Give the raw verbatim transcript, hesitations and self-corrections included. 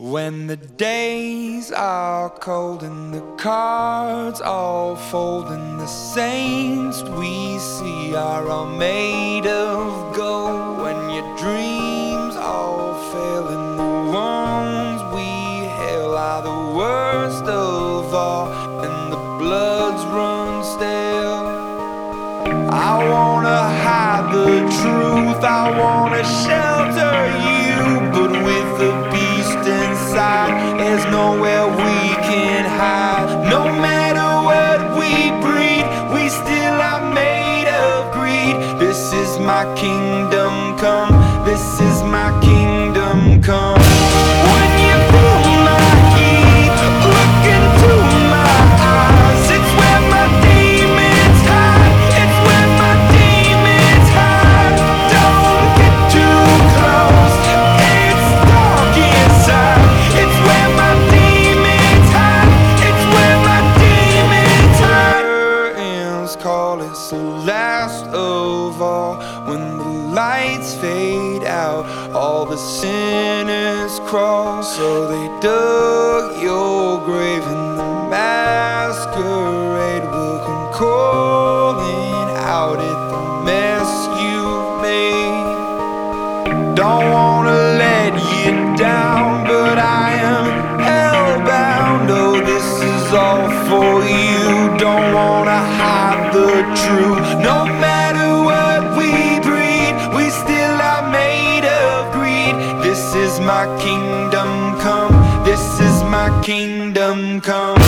When the days are cold and the cards all fold and the saints we see are all made of gold, when your dreams all fail and the ones we hail are the worst of all and the bloods run stale, I wanna hide the truth, I wanna shelter you, but with the beast inside, there's nowhere we can hide. No matter what we breed, we still are made of greed. This is my kingdom come, this is my kingdom come. When you feel my heat, look into my eyes, it's where my demons hide, it's where my demons hide. Don't get too close, it's dark inside, it's where my demons hide, it's where my demons hide. Curtains call, it's the last of all. When the lights fade out, all the sinners crawl. So they dug your grave and the masquerade will come calling out at the mess you've made. Don't wanna let you down, but I am hellbound. Oh, this is all for you. Don't wanna hide the truth. No matter what we breed, we still are made of greed. This is my kingdom come, this is my kingdom come.